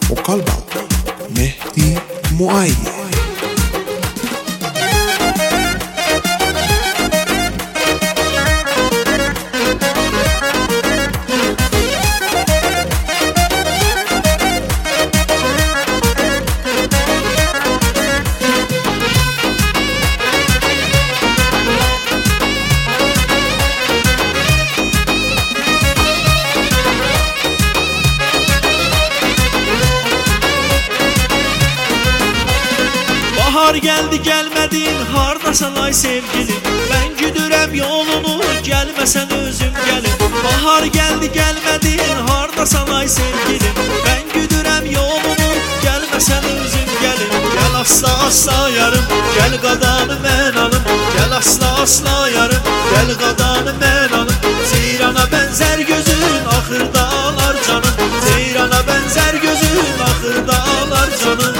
Vokal Balkon Mehdi Muayyi. Bahar geldi gelmedin hardasan ay sevgilim, ben güdürəm yolunu gelmesen özüm gelin. Bahar geldi gelmedin hardasan ay sevgilim, ben güdürəm yolunu gelmesen özüm gelin. Gel asla asla yarım, gel qadanı mən alım, gel asla asla yarım, gel qadanı mən alım. Zeyrana benzer gözün ahırda ağlar canım, Zeyrana benzer gözün ahırda ağlar canım.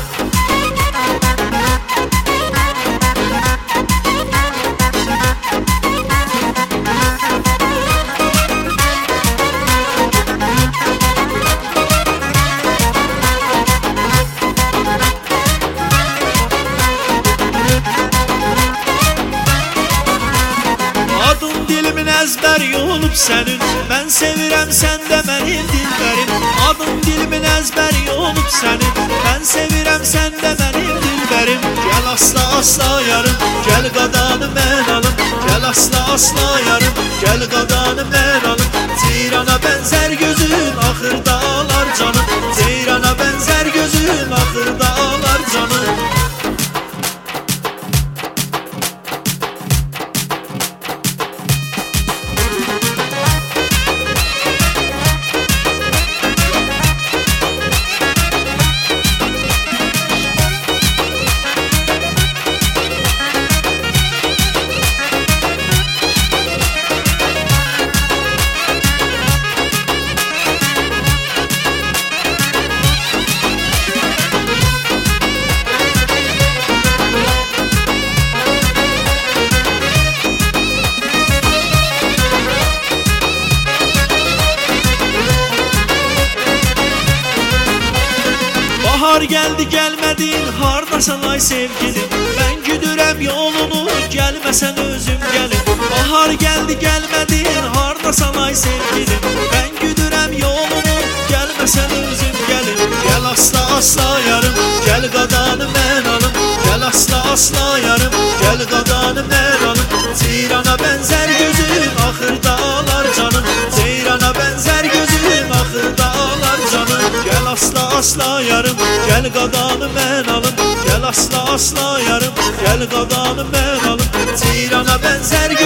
Dilimin ezber yolup senin, ben sevirem sen de benim dilberim. Adım dilimin ezber yolup senin, ben sevirem sen de benim dilberim. Gel asla asla yarım, gel qadanı mən alım, gel asla asla yarım, gel qadanı mən alım. Zeyrana benzer gözün ahırda ağlar canım, Zeyrana benzer gözün ahırda ağlar canım. Bahar geldi gelmedin hardasan ay sevgilim, ben güdürəm yolunu gelmesen özüm gelin. Bahar geldi gelmedin hardasan ay sevgilim, ben güdürəm yolunu gelmesen özüm gelin. Gel asla asla yarım, gel qadanı mən alım, gel asla asla yarım, gel qadanı mən alım. Zeyrana benzer gözün ahırda ağlar canım, Zeyrana benzer gözün ahırda ağlar canım. Gel asla asla yarım, gel qadanı mən alım, gel asla asla yarım, gel qadanı mən alım. Zeyrana benzer